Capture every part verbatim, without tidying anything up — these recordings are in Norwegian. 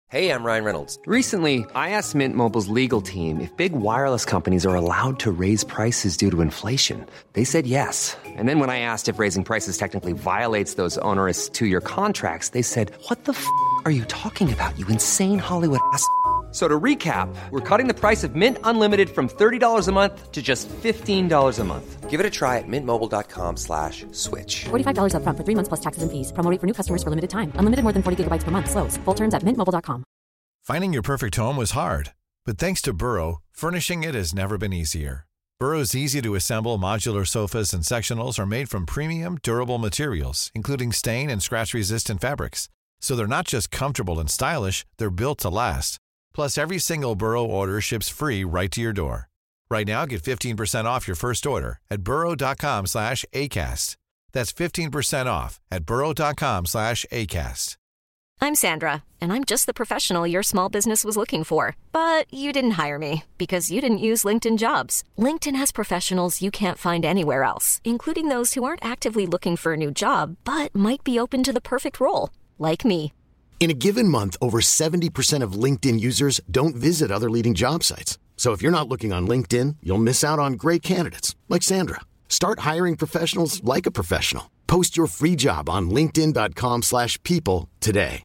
Hey, I'm Ryan Reynolds. Recently, I asked Mint Mobile's legal team if big wireless companies are allowed to raise prices due to inflation. They said yes. And then when I asked if raising prices technically violates those onerous two-year contracts, they said, what the f*** are you talking about, you insane Hollywood ass f- So to recap, we're cutting the price of Mint Unlimited from thirty dollars a month to just fifteen dollars a month. Give it a try at mintmobile.com slash switch. forty-five dollars up front for three months plus taxes and fees. Promo rate for new customers for limited time. Unlimited more than forty gigabytes per month. Slows full terms at mint mobile dot com. Finding your perfect home was hard, but thanks to Burrow, furnishing it has never been easier. Burrow's easy-to-assemble modular sofas and sectionals are made from premium, durable materials, including stain and scratch-resistant fabrics. So they're not just comfortable and stylish, they're built to last. Plus, every single Burrow order ships free right to your door. Right now, get fifteen percent off your first order at burrow.com slash ACAST. That's fifteen percent off at burrow.com slash ACAST. I'm Sandra, and I'm just the professional your small business was looking for. But you didn't hire me because you didn't use LinkedIn Jobs. LinkedIn has professionals you can't find anywhere else, including those who aren't actively looking for a new job, but might be open to the perfect role, like me. In a given month, over seventy percent of LinkedIn users don't visit other leading job sites. So if you're not looking on LinkedIn, you'll miss out on great candidates like Sandra. Start hiring professionals like a professional. Post your free job on linkedin.com slash people today.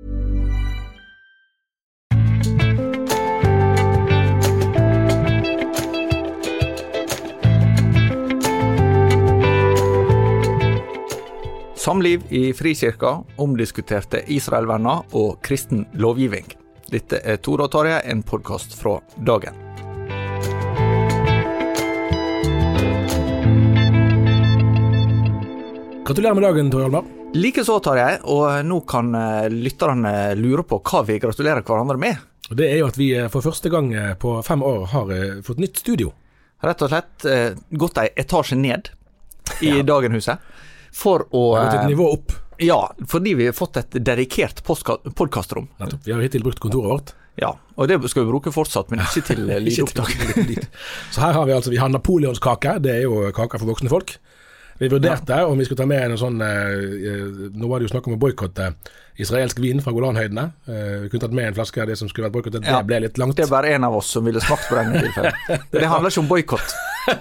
Samliv i Frikirka, omdiskuterte Israel-venner og kristen lovgivning. Dette er Tore og Tarjei, en podcast fra Dagen. Gratulerer med dagen, Tor Hjalmar. Like så, Tarjei, og nå kan lytterne lure på hva vi gratulerer hverandre med. Det er jo at vi for første gang på fem år har fått nytt studio. Rett og slett gått en etasje ned i ja. Dagenhuset. For å Vi har gått et nivå opp. Ja, fordi vi har fått et dedikert podcastrom. Nettopp. Vi har hittil brukt kontoret vårt. Ja, og det skal vi bruke fortsatt, men ikke til lydopptak. Så her har vi altså, vi har napoleonskake, det er jo kaker for voksne folk. Vi vurderte ja. Om vi skulle ta med en sånn, eh, nå var det jo snakk om å boykotte israelsk vin fra Golanhøydene. Eh, vi kunne tatt med en flaske av det som skulle vært boykottet, det ja. Ble litt langt. Det er bare en av oss som ville smakt på denne tilfellet. Det handler ikke om boykott.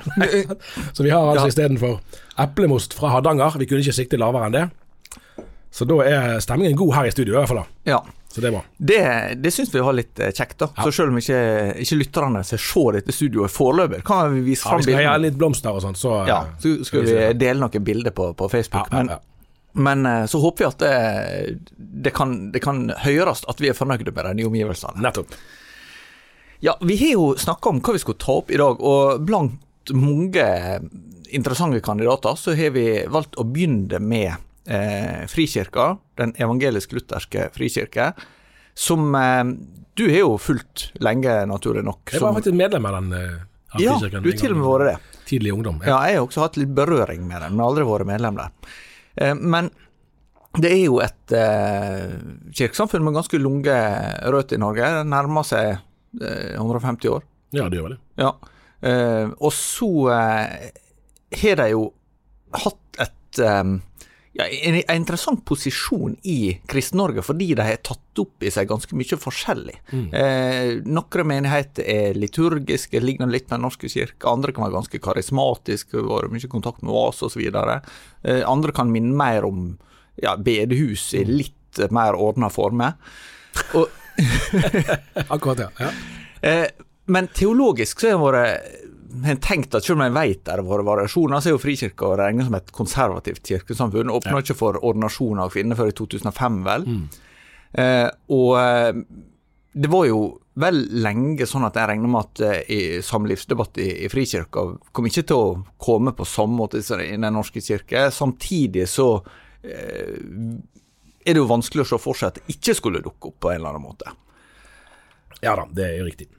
Så vi har altså ja. I stedet for eplemost fra Hardanger, vi kunne ikke sikte lavere enn det. Så da er stemningen god her i studio i hvert fall da. Ja. Så det er bra. Det, det synes vi var litt kjekt da. Ja. Så selv om ikke, ikke lytterne ser så dette studioet foreløpig, kan vi vise ja, frem vi skal ha litt blomster og sånt. Så, ja, så skal vi dele noen bilder på, på Facebook. Ja, ja, ja. Men, men så håper vi at det, det, kan, det kan høres at vi er fornøyde med de nye omgivelsene. Nettopp. Ja, vi har jo snakket om hva vi skulle ta opp i dag, og blant mange interessante kandidater så har vi valgt å begynne med Eh, Frikirka, den evangelisk-lutherske frikirke, som eh, du har jo fulgt lenge, naturlig nok. Jeg var som, faktisk medlem av den eh, av ja, frikirken. Ja, du har til og med vært det. Tidlig ungdom. Ja. ja, jeg har også hatt litt berøring med den, men aldri vært medlem der. Eh, men det er jo et eh, kirkesamfunn med ganske lunge røtter i Norge. Det nærmer seg eh, hundre og femti år. Ja, det gjør det. Ja. Eh, og så eh, har de jo hatt et eh, Ja, en, en interessant posisjon i Kristen-Norge, fordi de har tatt opp i seg ganske mye forskjellig. Mm. Eh, Noen menigheter er liturgiske, ligner litt med den norske kirke, andre kan være ganske karismatiske, har mye kontakt med oss og så videre. Eh, andre kan minne mer om ja, bedehus i litt mer ordnet former. Og Akkurat, ja. ja. Eh, men teologisk så har det vært jeg tenkt at selv om jeg vet der våre variasjoner, så er jo Frikirka og regnet som et konservativt kirkesamfunn. Åpnet ja. Ikke for ordinasjon av kvinner før i to tusen og fem, vel. Mm. Eh, og eh, det var jo vel lenge sånn at jeg regner med at eh, i samlivsdebatt i, i Frikirka kom ikke til å komme på samme måte i den norske kirke. Samtidig så eh, er det jo vanskelig å se for seg at det ikke skulle dukke opp på en eller annen måte. Ja da, det er jo riktig.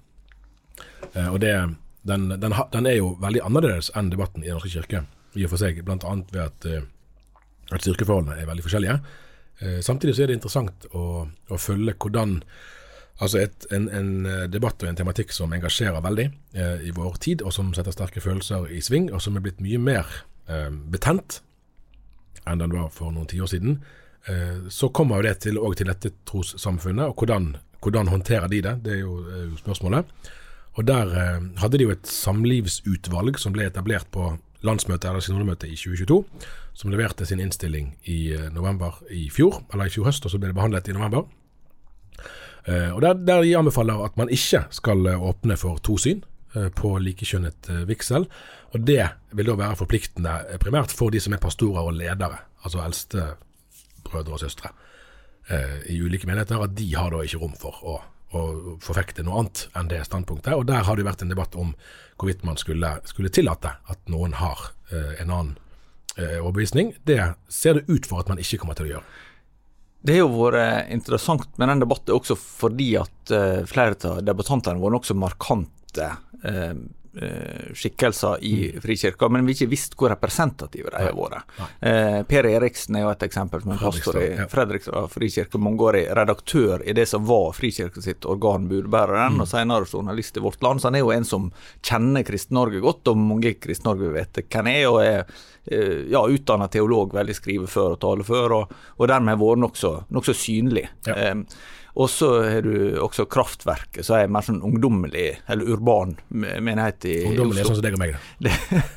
Eh, og det Den, den, den er jo veldig annerledes enn debatten i den norske kirke, i og for seg, blant annet ved at, at styrkeforholdene er veldig forskjellige. Eh, samtidig så er det interessant å, å følge hvordan altså et, en, en debatt og en tematikk som engasjerer veldig eh, i vår tid, og som setter sterke følelser i sving, og som er blitt mye mer eh, betent enn den var for noen tiår siden. Eh, så kommer jo det til, også til dette trossamfunnet, og hvordan hvordan håndterer de det? Det er jo, er jo spørsmålet. Og der eh, hadde de jo et samlivsutvalg som ble etablert på landsmøtet eller synodemøtet i tjue tjueto, som leverte sin innstilling i november i fjor, eller i fjor høst, og så ble det behandlet i november. Eh, og der, der de anbefaler at man ikke skal åpne for tosyn eh, på likekjønnet eh, vigsel, og det vil da være forpliktende eh, primært for de som er pastorer og ledere, altså eldste brødre og søstre eh, i ulike menigheter, at de har da ikke rom for å, å forfekte noe annet enn det standpunktet, og der har det vært en debatt om hvorvidt man skulle, skulle tillate at noen har eh, en annen eh, overbevisning. Det ser det ut for at man ikke kommer til å gjøre. Det har jo vært interessant med den debatten også fordi at uh, flere av debattantene var også markante uh, uh, skikkelser i mm. Frikirka, men vi ikke visst hvor representative de har vært. Uh, Per Eriksen er jo et eksempel som en pastor i ja. Fredrikstad Frikirke, mangeårig redaktør i det som var Frikirka sitt organ budbæreren, mm. og senere journalist i Vårt Land, så han er jo en som kjenner Kristen-Norge godt, og mange i Kristen-Norge vet hvem er, og er ja, utdannet teolog, veldig skrive før og tale før, og, og dermed vært nok så, nok så synlig. Ja. Um, og så har du også Kraftverket, så er mer sånn ungdommelig, eller urban menighet i ungdommelig, sånn som deg og meg det.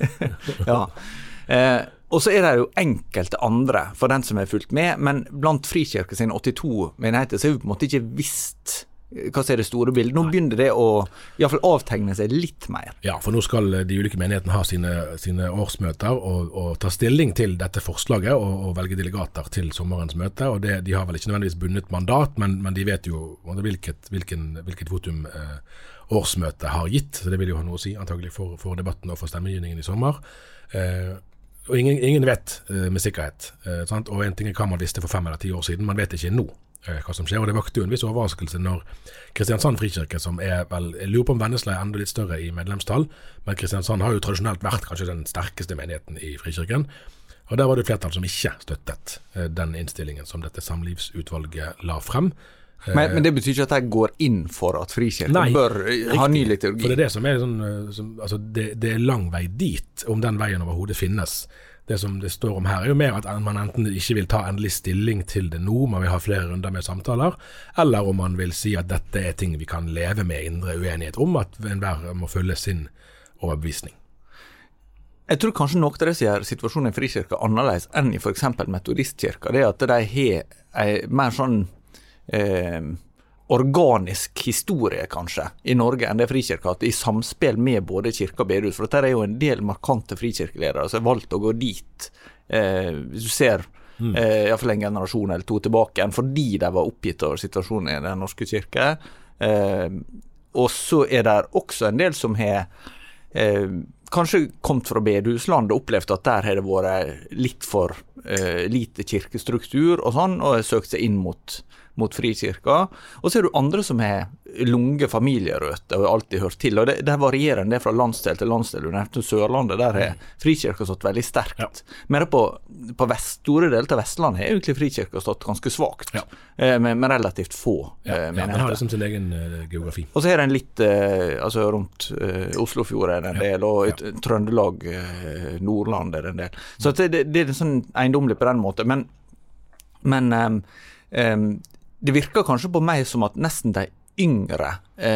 ja. Uh, og så er det jo enkelte andre, for den som har fulgt med, men blant Frikirke sine åttito menigheter, så er vi på en måte ikke visst hva er det store bildet. Nå begynner det å i hvert fall avtegne seg litt mer. Ja, for nå skal de ulike menighetene ha sine, sine årsmøter og, og ta stilling til dette forslaget og, og velge delegater til sommerens møte, og det, de har vel ikke nødvendigvis bundet mandat, men, men de vet jo hvilket, hvilken, hvilket votum eh, årsmøtet har gitt, så det vil jo ha noe å si antagelig for, for debatten og for stemmegivningen i sommer. Eh, og ingen, ingen vet eh, med sikkerhet, eh, sant? Og en ting er hva man visste for fem eller ti år siden, man vet ikke nå hva som skjer, og det vakte jo en viss overraskelse når Kristiansand Frikirke, som er vel, jeg lurer på om Vennesla er enda litt større i medlemstall, men Kristiansand har jo tradisjonelt vært kanskje den sterkeste menigheten i Frikirken, og der var det flertall som ikke støttet eh, den innstillingen som dette samlivsutvalget la frem. Eh, men, men det betyr ikke at jeg går inn for at Frikirken bør riktig, ha ny liturgi? For det er det som er sånn, som, altså det, det er lang vei dit, om den veien overhodet finnes. Det som det står om her er jo mer at man enten ikke vil ta endelig stilling til det nå, man vil ha flere runder med samtaler, eller om man vil si at dette er ting vi kan leve med indre uenighet om, at enhver må følge sin overbevisning. Jeg tror kanskje noe av det som gjør situasjonen i Frikirka annerledes enn i for eksempel metodistkirka, det er at de har en mer sånn eh, organisk historie kanskje i Norge enn det Frikirka hatt i samspill med både kirke og bedehus, for dette er jo en del markante frikirkeledere som har valgt å gå dit eh, hvis du ser mm. eh, i hvert fall en generasjon eller to tilbake enn fordi de var oppgitt over situasjonen i den norske kirke eh, og så er det også en del som har eh, kanskje kommet fra bedehusland og opplevd at der har det vært litt for eh, lite kirkestruktur og sånn, og har søkt seg inn mot mot Frikirka, og så er du andre som har lunge familierøtter og alltid hørt til, og det, det varierer en del fra landsdel til landsdel. Du nevnte Sørlandet, der har Frikirka stått veldig sterkt. Ja. Men på, på vest, store deler til Vestlandet har egentlig Frikirka stått ganske svagt, ja. eh, med, med relativt få ja, eh, menigheter. Ja, den har liksom sin egen uh, geografi. Og så er det en litt, eh, altså rundt eh, Oslofjorden en del, og ja. Trøndelag, eh, Nordland er en del. Så det, det, det er sånn eiendomlig på den måten, men, men um, um, det virker kanskje på meg som at nesten de yngre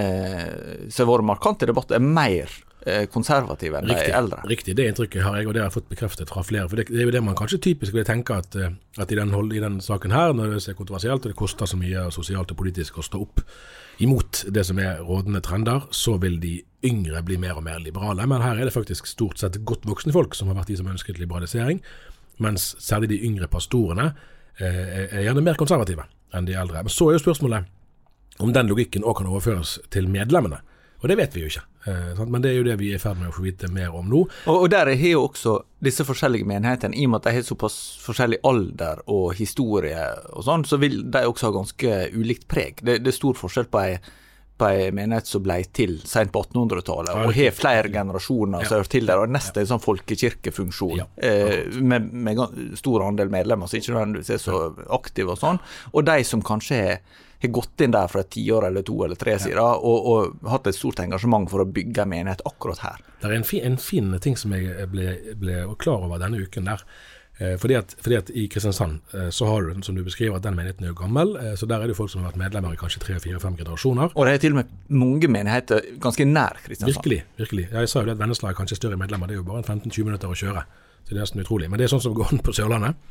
eh, som har vært markante i debatt er mer eh, konservative enn riktig, de eldre. Riktig, det inntrykket har jeg, og det har jeg fått bekreftet fra flere. For det, det er jo det man kanskje typisk vil tenke at, at i, den, i den saken her, når det er kontroversielt, og det koster så mye sosialt og politisk å stå opp imot det som er rådende trender, så vil de yngre bli mer og mer liberale. Men her er det faktisk stort sett godt voksne folk som har vært de som har ønsket liberalisering, mens særlig de yngre pastorene eh, er gjerne mer konservative enn de eldre. Men så er jo spørsmålet om den logikken også kan overføres til medlemmene. Og det vet vi jo ikke. Eh, sant? Men det er jo det vi er i ferd med å få vite mer om nå. Og, og der er jo også disse forskjellige menighetene, i og med at de har såpass forskjellig alder og historie og sånn, så vil de også ha ganske ulikt preg. Det, det er stor forskjell på en på en menighet som ble til sent på attenhundretallet, og har flere generasjoner som hører til der, og nesten en sånn folkekirkefunksjon, ja. eh, med, med stor andel medlemmer, så ikke nødvendigvis er så aktive og sånn, og de som kanskje har, har gått inn der for et tiår eller to eller tre siden, ja. og, og hatt et stort engasjement for å bygge en menighet akkurat her. Det er en fin, en fin ting som jeg ble, ble klar over denne uken der, Fordi at, fordi at i Kristiansand så har du, som du beskriver, at den menigheten er jo gammel, så der er det jo folk som har vært medlemmer i kanskje tre, fire, fem generasjoner. Og det er til og med mange menigheter ganske nær Kristiansand. Virkelig, virkelig. Ja, jeg sa jo det at Vennesla er kanskje større medlemmer, det er jo bare femten til tjue minutter å kjøre, så det er nesten utrolig. Men det er sånn som går an på Sørlandet.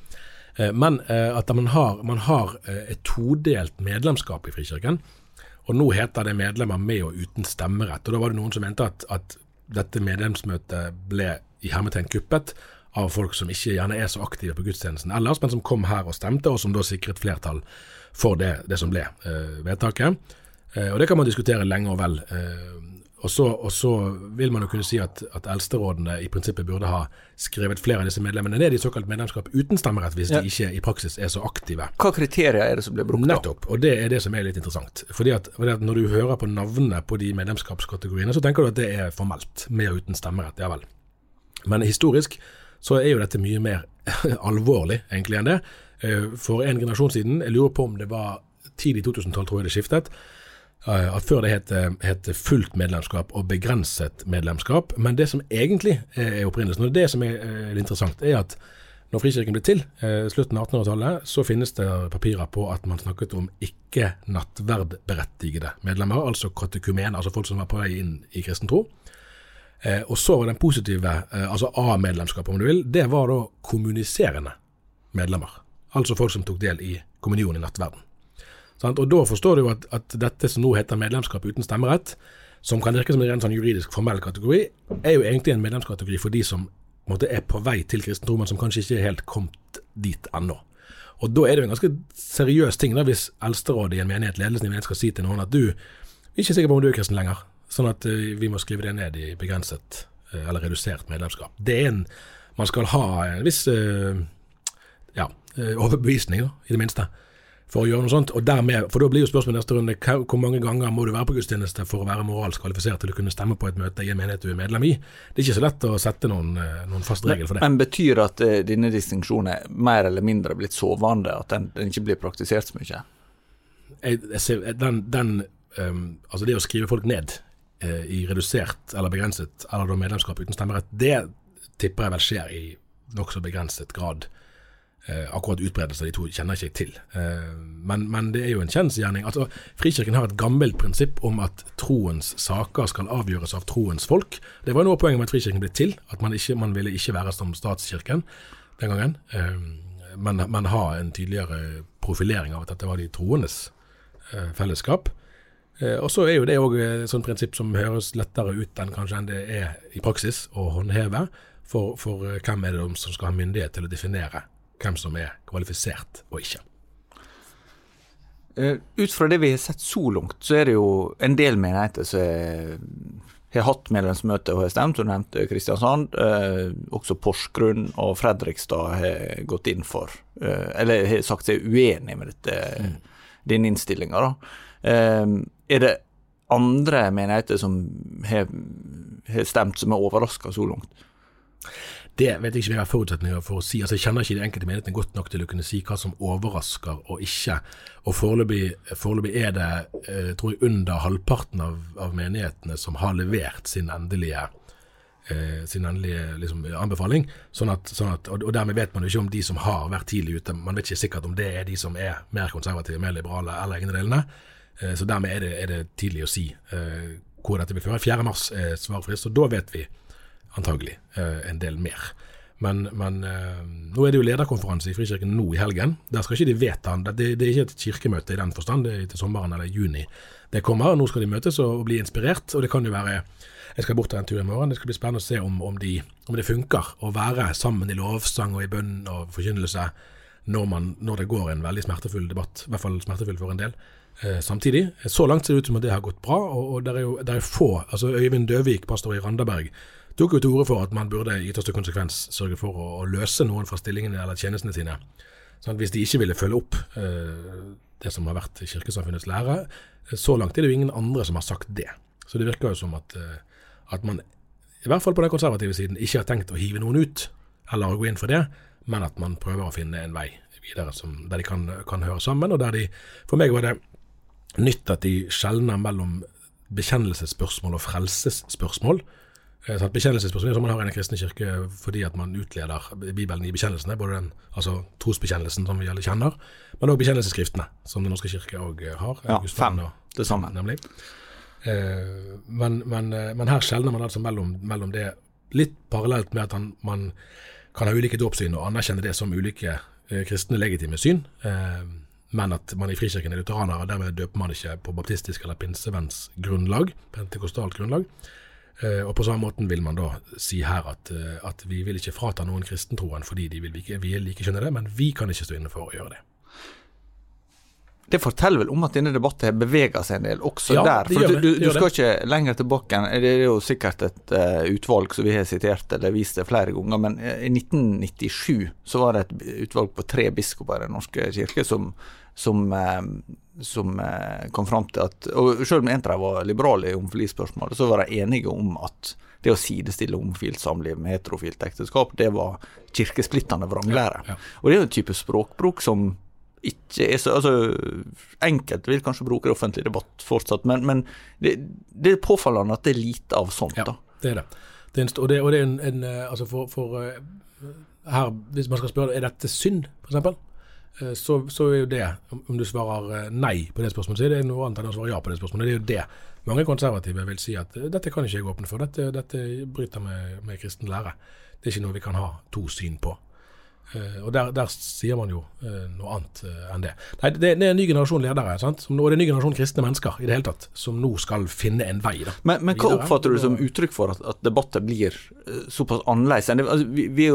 Men at man har, man har et todelt medlemskap i Frikirken, og nå heter det medlemmer med og uten stemmerett. Og da var det noen som mente at, at dette medlemsmøtet ble i hermetegn kuppet, av folk som ikke gjerne er så aktive på gudstjenesten ellers, men som kom her og stemte, og som da sikret flertall for det, det som ble eh, vedtaket. Eh, og det kan man diskutere lenge og vel. Eh, og, så, og så vil man jo kunne si at, at eldsterådene i prinsippet burde ha skrevet flere av disse medlemmene ned i såkalt medlemskap uten stemmerett, hvis ja. de ikke i praksis er så aktive. Hva kriterier er det som blir brukt da? Nettopp, og det er det som er litt interessant. Fordi at, fordi at når du hører på navnene på de medlemskapskategoriene, så tenker du at det er formelt, med og uten stemmerett, ja vel. Men historisk så er jo dette mye mer alvorlig egentlig enn det. For en generasjon siden, jeg lurer på om det var tidlig i to tusen tolv, tror jeg det skiftet, at før det het, het fullt medlemskap og begrenset medlemskap, men det som egentlig er opprinnelsen, og det som er interessant, er at når Frikirken ble til, slutten av attenhundretallet, så finnes det papirer på at man snakket om ikke nattverdberettigede medlemmer, altså katekumen, altså folk som var på vei inn i kristen tro. Eh, og så var den positive, eh, altså A-medlemskap om du vil, det var da kommuniserende medlemmer. Altså folk som tok del i kommunion i nattverden. Sant? Og da forstår du at, at dette som nå heter medlemskap uten stemmerett, som kan virke som en sånn juridisk formell kategori, er jo egentlig en medlemskategori for de som måtte, er på vei til kristen tro, men som kanskje ikke er helt kommet dit ennå. Og da er det jo en ganske seriøs ting da, hvis eldsterådet i en menighet, ledelsen i menighet skal si til noen at du er ikke sikker på om du er kristen lenger. Sånn at uh, vi må skrive det ned i begrenset uh, eller redusert medlemskap. Det er en, man skal ha en viss uh, ja, uh, overbevisning da, i det minste, for å gjøre noe sånt. Og dermed, for da blir jo spørsmålet neste runde, hvor mange ganger må du være på gudstjeneste for å være moralsk kvalifisert til å kunne stemme på et møte i en menighet du er medlem i? Det er ikke så lett å sette noen, uh, noen fast regel for det. Men betyr at uh, denne distinksjonen er mer eller mindre blitt sovende, at den, den ikke blir praktisert så mye? Jeg, jeg ser, den, den, um, altså det å skrive folk ned i redusert eller begrenset eller da medlemskap uten stemmerett, det tipper jeg vel skjer i nok så begrenset grad. Eh, akkurat utbredelse av de to kjenner jeg ikke til. Eh, men, men det er jo en kjensgjerning. Altså, Frikirken har et gammelt prinsipp om at troens saker skal avgjøres av troens folk. Det var noe av poenget med at Frikirken ble til, at man, ikke, man ville ikke være som statskirken den gangen, eh, men, men ha en tydeligere profilering av at dette var de troendes eh, fellesskap. Eh, og så er jo det også et sånt prinsipp som høres lettere ut enn kanskje enn det er i praksis å håndheve, for, for hvem er det som skal ha myndighet til å definere hvem som er kvalifisert og ikke. Uh, ut fra det vi har sett så langt, så er det jo en del menigheter som er, har hatt medlemsmøte og har stemt, som nevnte Kristiansand, uh, også Porsgrunn og Fredrikstad har gått inn for, uh, eller har sagt seg uenig med dette, mm. denne innstillingen da. Uh, er det andre menigheter som har, har stemt som er overrasket så langt? Det vet jeg ikke hva jeg har forutsetninger for å si. Altså, jeg kjenner ikke de enkelte menighetene godt nok til å kunne si hva som overrasker og ikke. Og foreløpig, foreløpig er det, eh, tror jeg, under halvparten av, av menighetene som har levert sin endelige, eh, sin endelige liksom, anbefaling. Sånn at, sånn at, og, og dermed vet man jo ikke om de som har vært tidlig ute, man vet ikke sikkert om det er de som er mer konservative, mer liberale eller egne delene. Eh, så dermed er det, er det tidlig å si eh, hvor dette vil føre. fjerde mars er svarfrist, og da vet vi antagelig eh, en del mer. Men, men eh, nå er det jo lederkonferanse i Frikirken nå i helgen. Der skal ikke de vedta, det, det er ikke et kirkemøte i den forstand, det er til sommeren eller juni. Det kommer, nå skal de møtes og, og bli inspirert, og det kan jo være, jeg skal bort til en tur i morgen, det skal bli spennende å se om, om, de, om det funker å være sammen i lovsang og i bønn og forkynnelse når, man, når det går en veldig smertefull debatt, i hvert fall smertefull for en del. Eh, samtidig, så langt ser det ut som at det har gått bra, og, og der er jo der er få, altså Øyvind Døvik, pastor i Randaberg, tok jo til orde for at man burde i ytterste konsekvens sørge for å, å løse noen fra stillingene eller tjenestene sine. Sånn at hvis de ikke ville følge opp eh, det som har vært kirkesamfunnets lære, så langt er det jo ingen andre som har sagt det. Så det virker jo som at, eh, at man, i hvert fall på den konservative siden, ikke har tenkt å hive noen ut, eller å gå inn for det, men at man prøver å finne en vei videre som, der de kan, kan høre sammen, og der de, for meg var det nytt at de skjelner mellom bekjennelsesspørsmål og frelsesspørsmål. Sånn, bekjennelsesspørsmål som man har i en kristne kirke fordi at man utleder Bibelen i bekjennelsene, både den, altså trosbekjennelsen som vi alle kjenner, men også bekjennelsesskriftene som den norske kirke også har. Ja, fem, det samme. Nemlig. Eh, men, men, men her skjelner man altså mellom, mellom det, litt parallelt med at han, man kan ha ulike dåpssyn og anerkjenne det som ulike eh, kristne legitime syn, eh, men at man i frikirken er lutheraner, og dermed døper man ikke på baptistisk eller pinsevens grunnlag, pentekostalt grunnlag. Og på samme måten vil man da si her at, at vi vil ikke frata noen kristentroen fordi de vil ikke, vi vil ikke skjønne det, men vi kan ikke stå inne for å gjøre det. Det forteller vel om at denne debatten har beveget seg en del også ja, der, for du, du, du skal det. ikke lenger tilbake, det er jo sikkert et uh, utvalg som vi har sitert eller vist det flere ganger, men i nitten nittisju så var det et utvalg på tre biskoper i den norske kirke som, som, uh, som uh, kom frem til at, og selv om en av dem var liberale i homofilispørsmålet, så var de enige om at det å sidestille homofilt samliv med heterofilt ekteskap, det var kirkesplittende vranglære. Ja, ja. Og det er jo en type språkbruk som ikke er så, altså enkelt vil kanskje bruke det offentlig debatt fortsatt, men, men det, det er påfallende at det er lite av sånt. Ja, da. det er det. det er en, og, det og det er en, en altså for, for her, hvis man skal spørre, er dette synd, for eksempel? Så, så er jo det, om du svarer nei på det spørsmålet, så er det noe annet enn å svare ja på det spørsmålet. Det er jo det. Mange konservative vil si at dette kan ikke jeg åpne for, dette, dette bryter med, med kristen lære. Det er ikke noe vi kan ha to syn på. Uh, og der, der sier man jo uh, noe annet uh, enn det. Nei, det, det er en ny generasjon ledere, sant? Som, og det er en ny generasjon kristne mennesker i det hele tatt, som nå skal finne en vei. Da. Men, men hva oppfatter du som uttrykk for at, at debatter blir uh, såpass annerledes? Altså, vi, vi er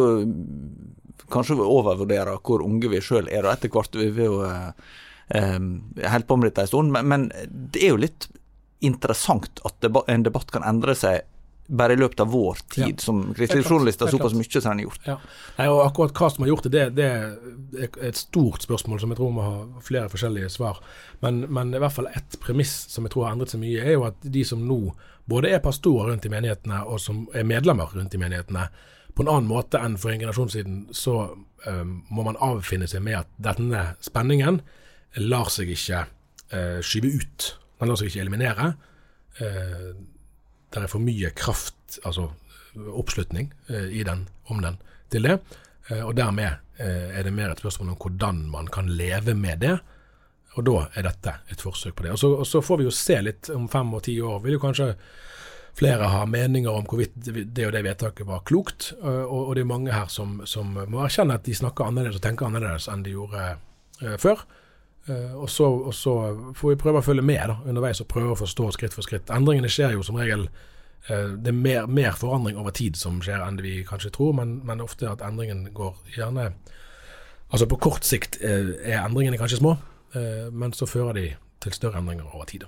jo kanskje overvurderer hvor unge vi selv er, og etter hvert vi vil jo uh, um, helt på med dette en stund, men, men det er jo litt interessant at debatt, en debatt kan endre seg bare i løpet av vår tid, ja. Som kristelig journalister såpass mye som han har gjort. Ja. Nei, og akkurat hva som har gjort det, det, det er et stort spørsmål som jeg tror må ha flere forskjellige svar. Men, men i hvert fall et premiss som jeg tror har endret seg mye, er jo at de som nå både er pastorer rundt i menighetene og som er medlemmer rundt i menighetene, på en annen måte enn for en generasjon siden, så um, må man avfinne seg med at denne spenningen lar seg ikke uh, skyve ut. Den lar seg ikke eliminere. Uh, Det er for mye kraft, altså oppslutning eh, i den, om den til det, eh, og dermed eh, er det mer et spørsmål om hvordan man kan leve med det, og da er dette et forsøk på det. Og så, og så får vi jo se litt om fem og ti år, vil jo kanskje flere ha meninger om hvorvidt det og det vedtaket var klokt, og, og det er mange her som, som må erkjenne at de snakker annerledes og tenker annerledes enn de gjorde eh, før. Uh, og, så, og så får vi prøve å følge med da, underveis og prøve å forstå skritt for skritt. Endringene skjer jo som regel, uh, det er mer, mer forandring over tid som skjer enn det vi kanskje tror, men, men ofte at endringen går gjerne, altså på kort sikt uh, er endringene kanskje små, uh, men så fører de til større endringer over tid.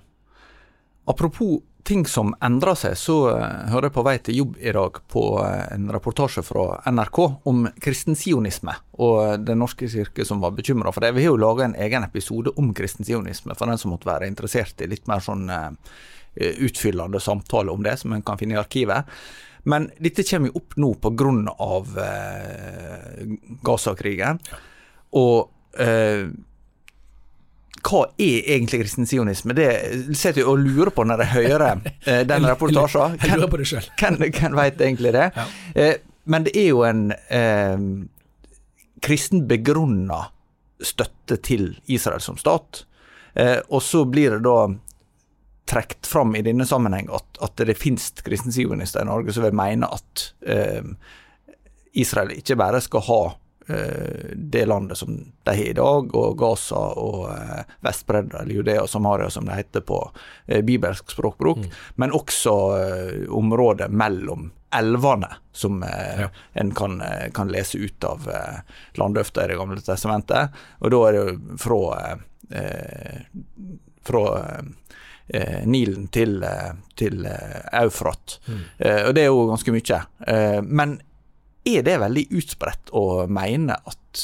Apropos ting som endrer seg, så uh, hører jeg på vei til jobb i dag på uh, en rapportasje fra N R K om kristensionisme og den norske kirke som var bekymret for det. Vi har jo laget en egen episode om kristensionisme for den som måtte være interessert i litt mer sånn uh, utfyllende samtale om det, som man kan finne i arkivet. Men dette kommer jo opp nå på grunn av uh, Gaza-krigen, og uh, hva er egentlig kristensionisme? Det setter jeg og lurer på når jeg hører eh, den rapportasjen. Jeg lurer på det selv. Hvem, hvem vet egentlig det? Ja. Eh, men det er jo en eh, kristen begrunnet støtte til Israel som stat. Eh, og så blir det da trekt fram i denne sammenheng at, at det finnes kristensionister i Norge som vil mene at eh, Israel ikke bare skal ha det landet som de har i dag, og Gaza og eh, Vestbredden, eller Judea og Samaria som det heter på eh, bibelsk språkbruk, mm. men også eh, området mellom elvene som eh, ja. en kan, kan lese ut av eh, landøfter i det gamle testamentet, og da er det fra eh, fra eh, Nilen til, til Eufrat, mm. eh, og det er jo ganske mye. Eh, men er det veldig utspredt å mene at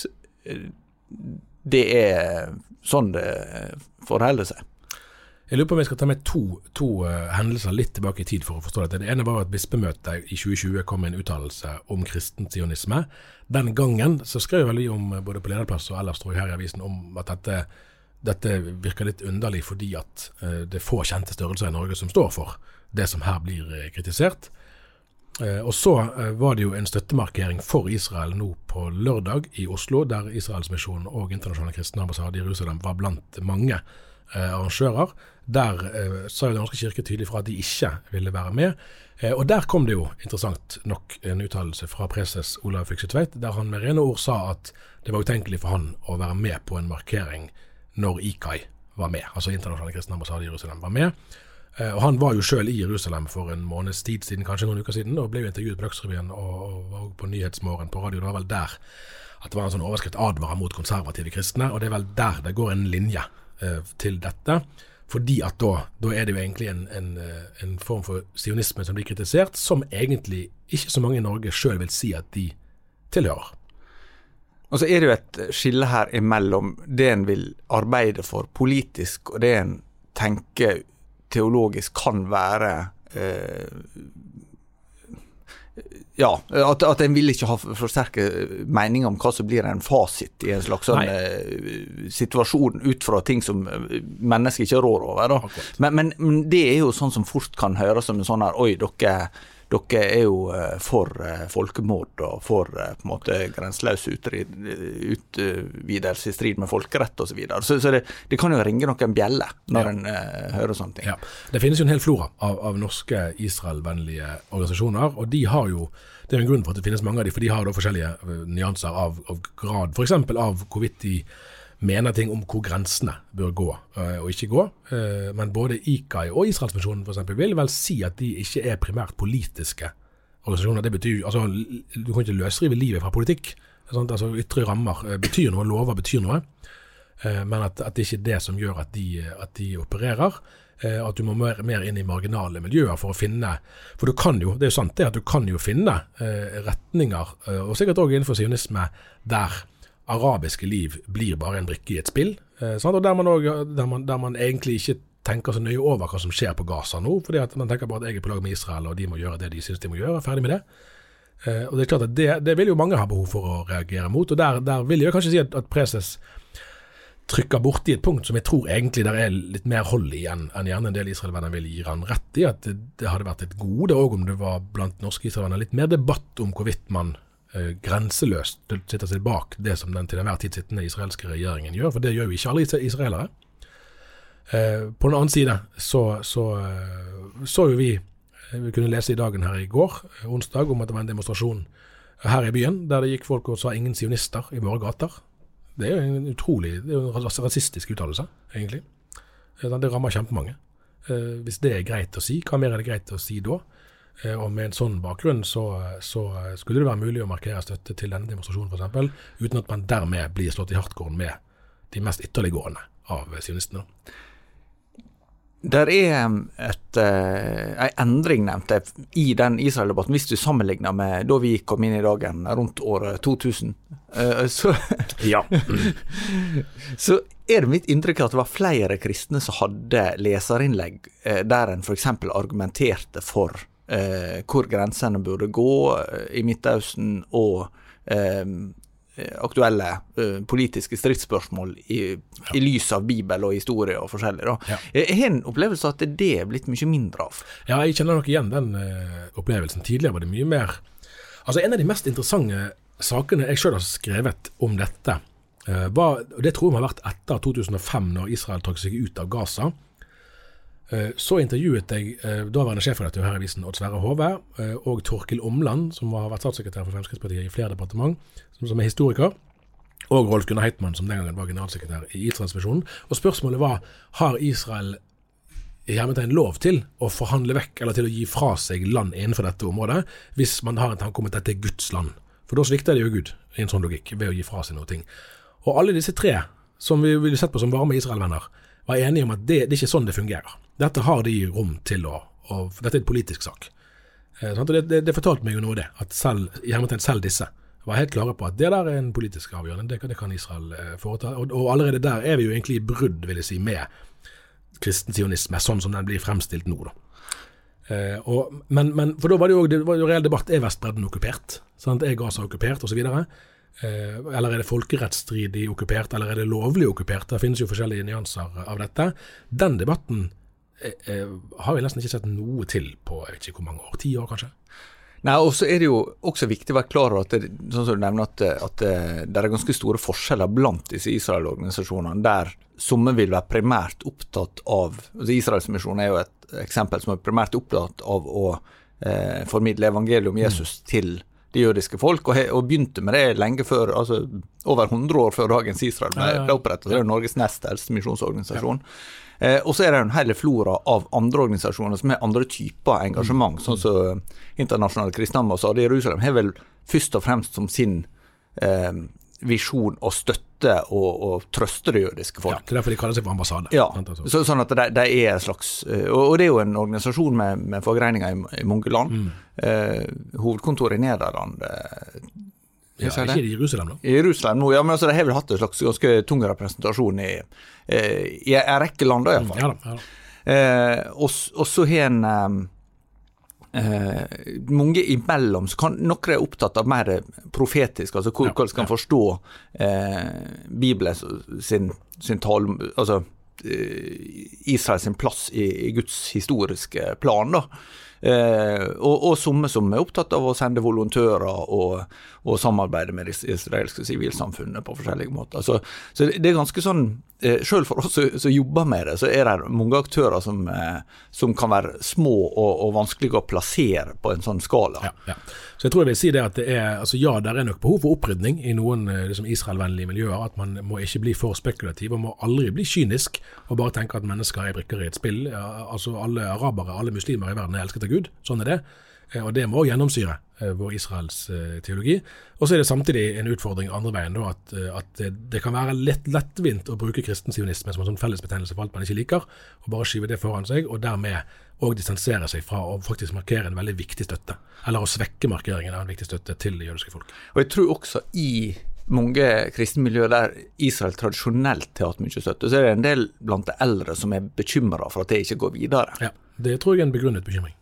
det er sånn det forholder seg? Jeg lurer på om jeg skal ta med to, to uh, hendelser litt tilbake i tid for å forstå dette. Det ene var at bispemøtet i tjue tjue kom med en uttalelse om kristensionisme. Den gangen så skrev jeg veldig om, både på lederplass og ellers tror jeg her i avisen, om at dette, dette virker litt underlig fordi at uh, det er få kjente størrelser i Norge som står for det som her blir uh, kritisert. Og så var det jo en støttemarkering for Israel nå på lørdag i Oslo, der Israels misjon og internasjonale kristne ambassade i Jerusalem var blant mange eh, arrangører. Der eh, sa jo Den norske kirke tydelig fra at de ikke ville være med. Eh, og der kom det jo interessant nok en uttalelse fra preses Olav Fykse-Tveit, der han med rene ord sa at det var utenkelig for han å være med på en markering når I K A I var med, altså internasjonale kristne ambassade i Jerusalem var med. Og han var jo selv i Jerusalem for en måneds tid siden, kanskje noen uker siden, og ble jo intervjuet på Dagsrevyen og, og på Nyhetsmorgen på radio. Det var vel der at det var en sånn overskrift advarer mot konservative kristne, og det er vel der det går en linje eh, til dette, fordi at da, da er det jo egentlig en, en, en form for sionisme som blir kritisert, som egentlig ikke så mange i Norge selv vil si at de tilhører. Og så er det jo et skille her imellom det en vil arbeide for politisk, og det en tenker teologisk kan være eh, ja, at, at en vil ikke ha for sterke meninger om hva som blir en fasit i en slags sånn, eh, situasjon ut fra ting som mennesker ikke rår over. Da. Men, men, men det er jo sånn som fort kan høres som en sånn her, oi, dere, dere er jo for uh, folkemord og for uh, på en måte grenseløs utvidelse i strid med folkerett og så videre. Så, så det, det kan jo ringe noen bjelle når ja. en uh, hører sånne ting. Ja. Det finnes jo en hel flora av, av norske Israel-vennlige organisasjoner, og de har jo, det er en grunn for at det finnes mange av de, for de har da forskjellige uh, nyanser av, av grad, for eksempel av hvorvidt de mener ting om hvor grensene bør gå uh, og ikke gå, uh, men både I K A I og Israels misjon for eksempel vil vel si at de ikke er primært politiske organisasjoner. Det betyr, altså, du kan ikke løsrive livet fra politikk, sant? Altså ytre rammer uh, betyr noe, lover betyr noe, uh, men at, at det ikke er det som gjør at de, at de opererer, uh, at du må mer, mer inn i marginale miljøer for å finne, for du kan jo, det er jo sant det, at du kan jo finne uh, retninger, uh, og sikkert også innenfor sionisme, der arabiske liv blir bare en brikke i et spill, eh, og der man, også, der, man, der man egentlig ikke tenker så nøye over hva som skjer på Gaza nå, fordi at man tenker bare at jeg er på lag med Israel, og de må gjøre det de synes de må gjøre, ferdig med det. Eh, og det er klart at det, det vil jo mange ha behov for å reagere mot, og der, der vil jeg kanskje si at, at preses trykker bort i et punkt som jeg tror egentlig der er litt mer hold i enn, enn gjerne en del Israel-venner vil gi han rett i, at det, det hadde vært et gode, og om det var blant norske Israel-venner litt mer debatt om hvorvidt man Uh, grenseløst sitter seg bak det som den til enhver tid sittende israelske regjeringen gjør, for det gjør jo ikke alle israelere. Uh, på den annen side så så, uh, så jo vi, vi kunne lese i dagen her i går, uh, onsdag, om at det var en demonstrasjon her i byen, der det gikk folk og sa ingen sionister i våre gater. Det er jo en utrolig, det er jo en rasistisk uttalelse, egentlig. Uh, det rammer kjempemange. Uh, hvis det er greit å si, hva mer er det greit å si da? Og med en sånn bakgrunn så, så skulle det være mulig å markere støtte til denne demonstrasjonen for eksempel, uten at man dermed blir slått i hardcore med de mest ytterliggående av sionistene. Der er et, uh, en endring nevnt i den Israel-debatten, hvis du sammenligner med da vi kom inn i dagen rundt året to tusen. Uh, så, ja. så er det mitt inntrykk at det var flere kristne som hadde leserinnlegg uh, der en for eksempel argumenterte for uh, hvor grensene burde gå uh, i Midtøsten og uh, aktuelle uh, politiske stridsspørsmål i, ja. i lys av Bibel og historie og forskjellig. Da. Ja. Jeg har en opplevelse at det er blitt mye mindre av. Ja, jeg kjenner nok igjen den uh, opplevelsen. Tidligere var det mye mer. Altså, en av de mest interessante sakene jeg selv har skrevet om dette, uh, var, og det tror jeg har vært etter to tusen og fem, når Israel trakk seg ut av Gaza. Uh, så intervjuet jeg uh, daværende sjefredaktør her i avisen Odd Sverre Hove, uh, og Torkil Omland, som har vært statssekretær for Fremskrittspartiet i flere departement, som, som er historiker, og Rolf Gunnar Heitmann, som den gangen var generalsekretær i Israels misjon. Og spørsmålet var, har Israel i hermetegn lov til å forhandle vekk, eller til å gi fra seg land innenfor dette området, hvis man har en tanke om at dette er Guds land? For da svikter det jo Gud i en sånn logikk, ved å gi fra seg noe ting. Og alle disse tre, som vi ville sett på som varme Israel-venner, var enige om at det, det er ikke sånn det fungerer. Dette har de rom til å, og dette er et politisk sak. Eh, sånn, det, det, det fortalte meg jo noe det, at selv, i hermetegn selv disse, var helt klare på at det der er en politisk avgjørelse, det, det kan Israel eh, foreta. Og, og allerede der er vi jo egentlig i brudd, vil jeg si, med kristen sionisme, sånn som den blir fremstilt nå da. Eh, og, men, men, for da var det jo, det var jo reell debatt, er Vestbredden okkupert? Sant? Er Gaza okkupert, og så videre? Eh, eller er det folkerettsstridig okkupert, eller er det lovlig okkupert? Det finnes jo forskjellige nyanser av dette. Den debatten eh, eh, har vi nesten ikke sett noe til på, jeg vet ikke hvor mange år, ti år kanskje? Nei, og så er det jo også viktig å være klar over at det, sånn som du nevner at, at det er ganske store forskjeller blant disse Israel-organisasjonene, der som vil være primært opptatt av, altså Israels misjon er jo et eksempel som er primært opptatt av å eh, formidle evangeliet om Jesus mm. til de jødiske folk, og, he, og begynte med det lenge før, altså over hundre år før dagens Israel ble, ble opprettet. Det er jo Norges nest eldste misjonsorganisasjon. Ja. Eh, og så er det en hele flora av andre organisasjoner som har andre typer engasjement, mm. sånn som Internasjonale Kristne Ambassade i Jerusalem har vel først og fremst som sin eh, visjon å støtte og, og trøste det jødiske folk. Ja, det er derfor de kaller seg for ambassade. Ja, så, sånn at det, det er en slags, og, og det er jo en organisasjon med, med forgreininger i, i mange land. Mm. Eh, hovedkontoret i Nederland, eh, Ja, ikke i Jerusalem da? I Jerusalem nå, ja, men altså, de har vel hatt en slags ganske tung representasjon i, eh, i en rekke land da, i hvert fall. Ja da, ja da. Eh, og, og så har en eh, mange imellom, så kan noen er opptatt av mer profetisk, altså hvordan ja, skal man ja. forstå eh, Bibelen sin, sin tale, altså eh, Israel sin plass i, i Guds historiske plan da. Eh, og, og som, som er opptatt av å sende volontører og, og samarbeide med det israelske sivilsamfunnet på forskjellige måter. Så, så det er ganske sånn, eh, selv for oss som jobber med det, så er det mange aktører som, eh, som kan være små og, og vanskelige å plassere på en sånn skala. Ja, ja. Så jeg tror jeg vil si det at det er, altså ja, det er nok behov for opprydning i noen liksom Israel-vennlige miljøer, at man må ikke bli for spekulativ, og må aldri bli kynisk og bare tenke at mennesker er brikker i et spill. Ja, altså alle arabere, alle muslimer i verden er elsket av Gud, sånn er det, og det må gjennomsyre vår Israels teologi. Og så er det samtidig en utfordring andre veien da, at, at det kan være lett, lettvint å bruke kristen sionisme som en sånn fellesbetegnelse for alt man ikke liker, og bare skyve det foran seg, og dermed og distansere seg fra å faktisk markere en veldig viktig støtte, eller å svekke markeringen av en viktig støtte til det jødiske folk. Og jeg tror også i mange kristne miljøer der Israel tradisjonelt har hatt mye støtte, så er det en del blant de eldre som er bekymret for at det ikke går videre. Ja, det tror jeg er en begrunnet bekymring.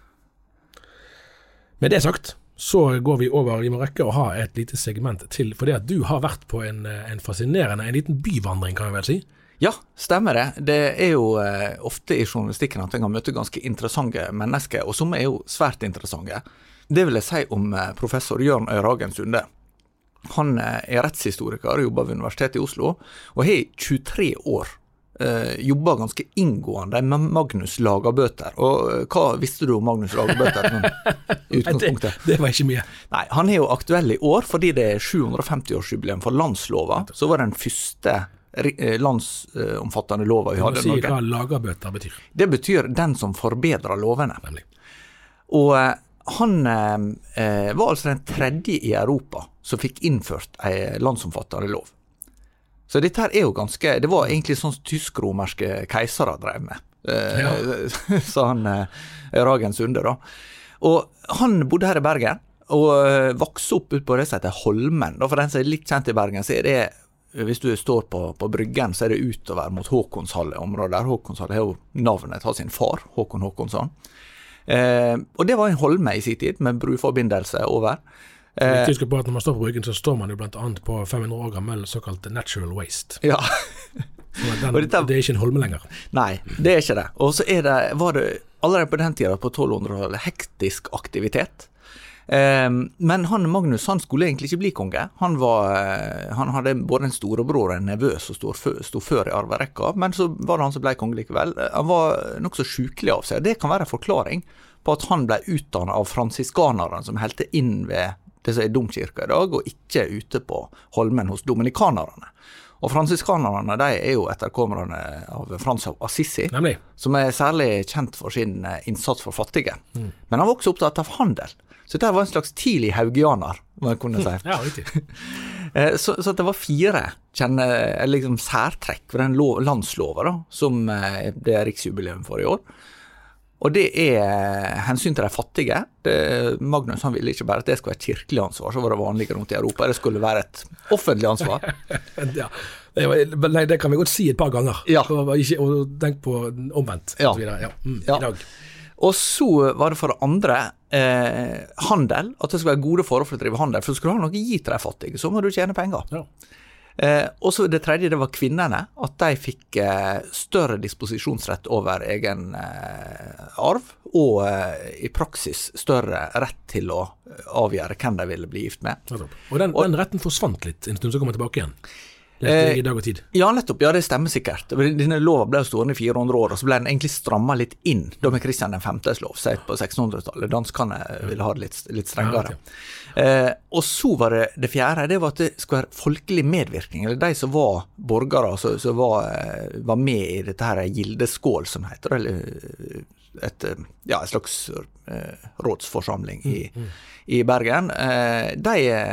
Med det sagt, så går vi over i må rekke å ha et lite segment til, for det at du har vært på en, en fascinerende, en liten byvandring, kan jeg vel si. Ja, stemmer det. Det er jo eh, ofte i journalistikken at en kan møte ganske interessante mennesker, og som er jo svært interessante. Det vil jeg si om eh, professor Jørn Øyragen Sunde. Han eh, er rettshistoriker, jobber ved Universitetet i Oslo, og har i tjuetre år eh, jobbet ganske inngående med Magnus Lagabøter. Og eh, hva visste du om Magnus Lagabøter? utgangspunktet? det, det var ikke mye. Nei, han er jo aktuell i år, fordi det er sju hundre femti-årsjubileum for landslova, så var den første landsomfattende lover vi hadde i Norge. Du må si hva lagabøter betyr. Det betyr den som forbedrer lovene. Nemlig. Og eh, han eh, var altså den tredje i Europa som fikk innført en landsomfattende lov. Så dette her er jo ganske, det var egentlig sånn som tysk-romerske keisere drev med, eh, ja. sa han eh, Ragen Sunde da. Og han bodde her i Bergen, og eh, vokste opp ut på det som heter Holmen. Da, for den som er litt kjent i Bergen, så er det hvis du står på, på bryggen, så er det utover mot Håkonshalle-området. Der Håkonshalle har jo navnet av sin far, Håkon Håkonsson. Eh, og det var en holme i sin tid, med bruforbindelse over. Eh, Husk på at når man står på bryggen, så står man jo blant annet på fem hundre år gammel såkalt natural waste. Ja. Så den, dette, det er ikke en holme lenger. Nei, det er ikke det. Og så er det, var det allerede på den tiden på tolvhundretallet hektisk aktivitet. Men han Magnus, han skulle egentlig ikke bli konge. Han, var, han hadde både en storebror og en nevø som stod, stod før i arverekka, men så var det han som ble konge likevel. Han var nok så sykelig av seg. Det kan være en forklaring på at han ble utdannet av fransiskanerne som heldte inn ved det som er domkirka i dag, og ikke ute på Holmen hos dominikanerne. Og fransiskanerne, de er jo etterkommerne av Frans av Assisi, Nemlig. Som er særlig kjent for sin innsats for fattige. Mm. Men han var også opptatt av handel. Så det var en slags tidlig haugianer, må jeg kunne si. Ja, riktig. så, så det var fire kjenne, liksom, særtrekk for den lov, landsloven da, som det er riksjubileum for i år. Og det er hensyn til de fattige. Det, Magnus han ville ikke bare at det skulle være et kirkelig ansvar, så var det vanligere rundt i Europa. Det skulle være et offentlig ansvar. ja, det, var, nei, det kan vi godt si et par ganger. Ja. Og, ikke, og tenk på omvendt. Ja. Og så videre. Ja. Mm, ja. I dag. Og så var det for det andre eh, handel, at det skulle være gode forhold for å drive handel, for skulle du ha noe å gi til de fattige, så må du tjene penger. Ja. Eh, og så det tredje, det var kvinnerne, at de fikk eh, større disposisjonsrett over egen eh, arv og eh, i praksis større rett til å avgjøre hvem de ville bli gift med. Og den, og den retten forsvant litt en stund, så kommer tilbake igjen. Eh, I dag og tid. Ja, nettopp. Ja, det stemmer sikkert. Denne lova ble stående i fire hundre år, og så ble den egentlig strammet litt inn, da med Kristian den femtes lov, sett på sekstenhundretallet. Danskene ville ha det litt, litt strengere. Ja, okay. eh, og så var det det fjerde, det var at det skulle være folkelig medvirkning, eller de som var borgere, som, som var, var med i dette her gildeskål, som heter, eller et, ja, et slags eh, rådsforsamling i, mm, mm. i Bergen. Eh, de,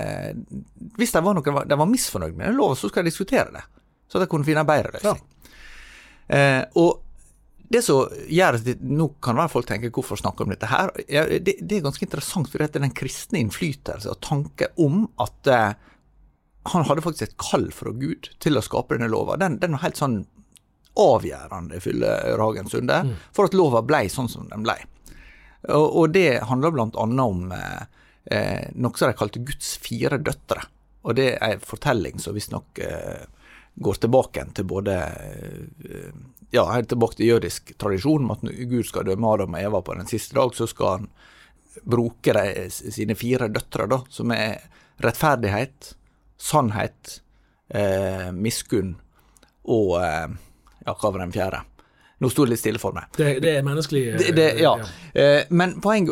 hvis de var, noen, de var misfornøyd med den loven, så skal de diskutere det, så de kunne finne en bedre løsning. Ja. Eh, og det som gjør at nå kan være folk tenke hvorfor snakke om dette her, ja, det, det er ganske interessant, for det er den kristne innflytelse og tanke om at eh, han hadde faktisk et kall fra Gud til å skape denne loven. Den, den var helt sånn avgjørende fylle Ragen Sunde, mm. for at lova ble sånn som den ble. Og, og det handler blant annet om eh, noe som de kalte Guds fire døtre. Og det er en fortelling som visst nok eh, går tilbake til både eh, ja, helt tilbake til jødisk tradisjon, om at Gud skal dømme Adam og Eva på den siste dag, så skal han bruke de, sine fire døtre, da, som er rettferdighet, sannhet, eh, miskunn og eh, ja, hva var den fjerde? Nå stod det litt stille for meg. Det, det er menneskelig... Det, det, ja. ja. Men poeng,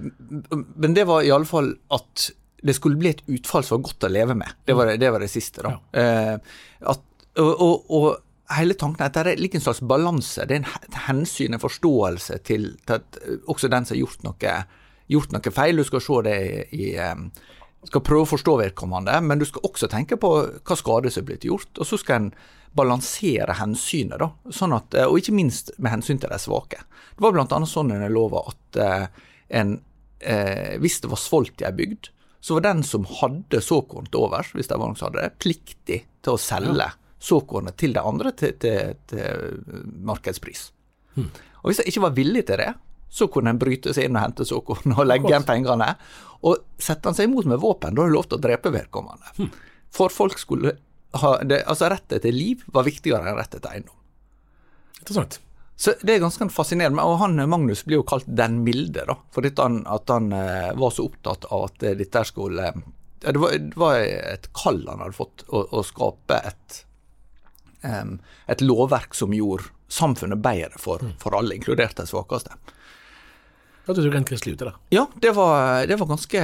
men det var i alle fall at det skulle bli et utfall som var godt å leve med. Det var det, det, var det siste da. Ja. At, og, og, og hele tanken er at det er like en slags balanse. Det er en hensyn, en forståelse til, til at også den som har gjort noe, gjort noe feil, du skal se det i... skal prøve å forstå vedkommende, men du skal også tenke på hva skade som er blitt gjort, og så skal en balansere hensynet da, sånn at, og ikke minst med hensyn til de svake. Det var blant annet sånn en lova at eh, en, eh, hvis det var svolt i en bygd, så var den som hadde såkorn til overs, hvis det var noen som hadde det, pliktig til å selge ja. såkornet til de andre til, til, til markedspris. Hmm. Og hvis de ikke var villig til det, så kunne en bryte seg inn og hente såkorn og legge igjen pengene, og sette han seg imot med våpen, da er det lov til å drepe vedkommende. Hmm. For folk skulle ha, det, altså rettet til liv var viktigere enn rettet til eiendom. Interessant. Så det er ganske fascinerende, og han, Magnus, blir jo kalt den milde da, for at han, at han eh, var så opptatt av at dette skulle, ja, det, var, det var et kall han hadde fått å, å skape et, um, et lovverk som gjorde samfunnet bedre for, hmm. for alle, inkludert de svakeste. Ja, du rent kristelig ute der. Ja, det var, det var ganske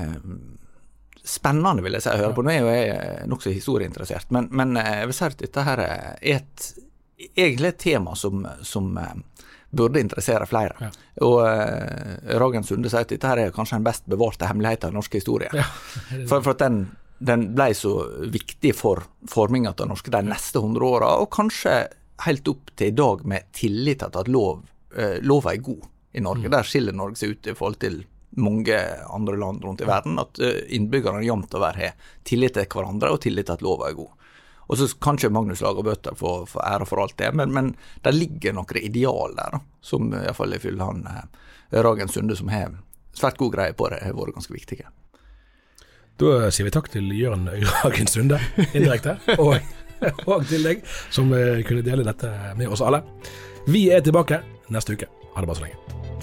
spennende, vil jeg si, å høre på. Nå er jo jeg nok så historieinteressert, men, men jeg vil si at dette her er et, egentlig et tema som, som burde interessere flere. Ja. Og uh, Ragen Sunde sier at dette her er kanskje den best bevarte hemmeligheten av norsk historie. Ja. For, for at den, den ble så viktig for formingen av norske de neste hundre årene, og kanskje helt opp til i dag med tillit til at lov, uh, lov er god i Norge. Mm. Der skiller Norge seg ut i forhold til mange andre land rundt i verden, at innbyggerne jamt over har tillit til hverandre og tillit til at lova er god. Og så kanskje Magnus Lager Bøtter for, for ære for alt det, men, men det ligger noen ideal der, da, som i hvert fall ifølge han Ragen Sunde, som har svært god greie på det, har vært ganske viktige. Da sier vi takk til Jørgen Ragen Sunde, indirekte, og, og til deg, som kunne dele dette med oss alle. Vi er tilbake neste uke. Ha det bare så lenge.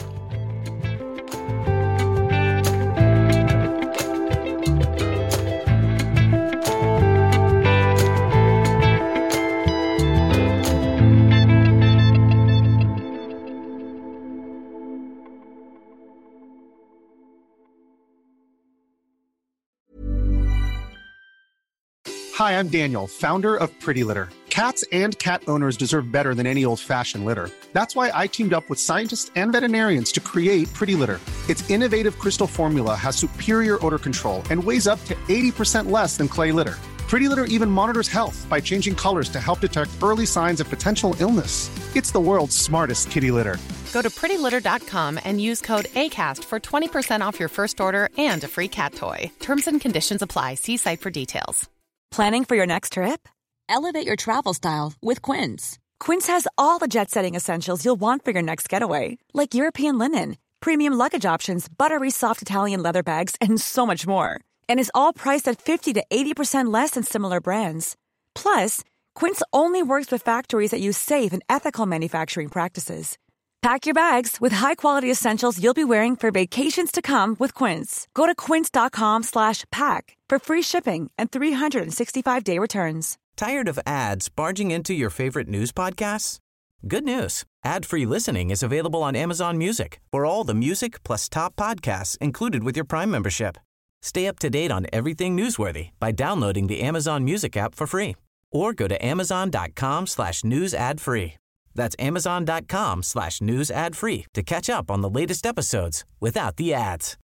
Hi, I'm Daniel, founder of Pretty Litter. Cats and cat owners deserve better than any old-fashioned litter. That's why I teamed up with scientists and veterinarians to create Pretty Litter. Its innovative crystal formula has superior odor control and weighs up to eighty percent less than clay litter. Pretty Litter even monitors health by changing colors to help detect early signs of potential illness. It's the world's smartest kitty litter. Go to pretty litter dot com and use code ACAST for twenty percent off your first order and a free cat toy. Terms and conditions apply. See site for details. Planning for your next trip? Elevate your travel style with Quince. Quince has all the jet-setting essentials you'll want for your next getaway, like European linen, premium luggage options, buttery soft Italian leather bags, and so much more. And is all priced at fifty to eighty percent less than similar brands. Plus, Quince only works with factories that use safe and ethical manufacturing practices. Pack your bags with high-quality essentials you'll be wearing for vacations to come with Quince. Go to quince.com slash pack for free shipping and three sixty-five day returns. Tired of ads barging into your favorite news podcasts? Good news. Ad-free listening is available on Amazon Music for all the music plus top podcasts included with your Prime membership. Stay up to date on everything newsworthy by downloading the Amazon Music app for free or go to amazon.com slash news ad free. That's amazon.com slash news ad free to catch up on the latest episodes without the ads.